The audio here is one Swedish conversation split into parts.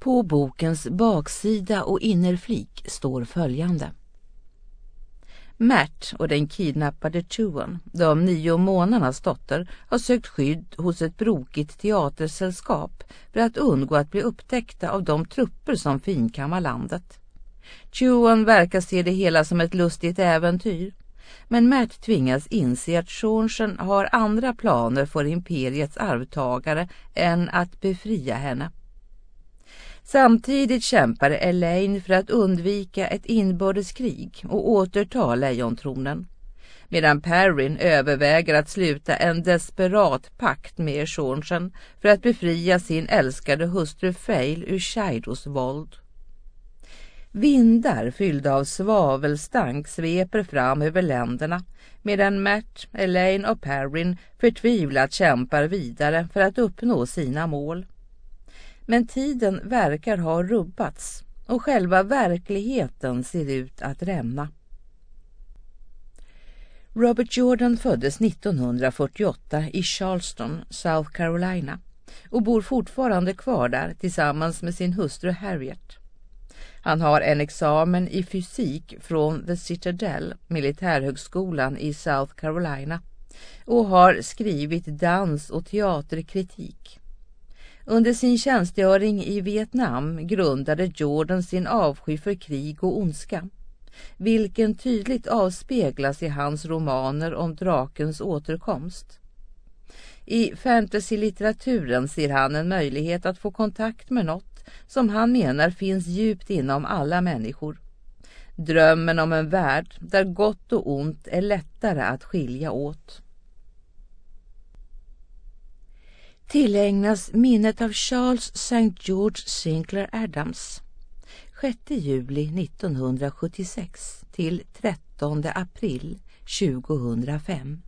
På bokens baksida och innerflik står följande. Matt och den kidnappade Chuan, de 9 månadernas dotter, har sökt skydd hos ett brokigt teatersällskap för att undgå att bli upptäckta av de trupper som finkammar landet. Chuan verkar se det hela som ett lustigt äventyr, men Matt tvingas inse att Seanchan har andra planer för imperiets arvtagare än att befria henne. Samtidigt kämpar Elaine för att undvika ett inbördeskrig och återta lejontronen, medan Perrin överväger att sluta en desperat pakt med Seanchan för att befria sin älskade hustru Fail ur Shidos våld. Vindar fyllda av svavelstank sveper fram över länderna, medan Matt, Elaine och Perrin förtvivlat kämpar vidare för att uppnå sina mål. Men tiden verkar ha rubbats och själva verkligheten ser ut att rämna. Robert Jordan föddes 1948 i Charleston, South Carolina, och bor fortfarande kvar där tillsammans med sin hustru Harriet. Han har en examen i fysik från The Citadel, militärhögskolan i South Carolina, och har skrivit dans- och teaterkritik. Under sin tjänstgöring i Vietnam grundade Jordan sin avsky för krig och ondska, vilken tydligt avspeglas i hans romaner om drakens återkomst. I fantasy-litteraturen ser han en möjlighet att få kontakt med något som han menar finns djupt inom alla människor. Drömmen om en värld där gott och ont är lättare att skilja åt. Tillägnas minnet av Charles St. George Sinclair Adams, 6 juli 1976 till 13 april 2005.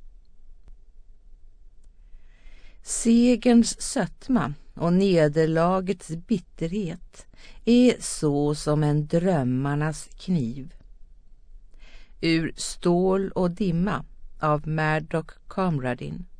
Segerns sötma och nederlagets bitterhet är så som en drömmarnas kniv. Ur Stål och dimma av Murdoch Conradin.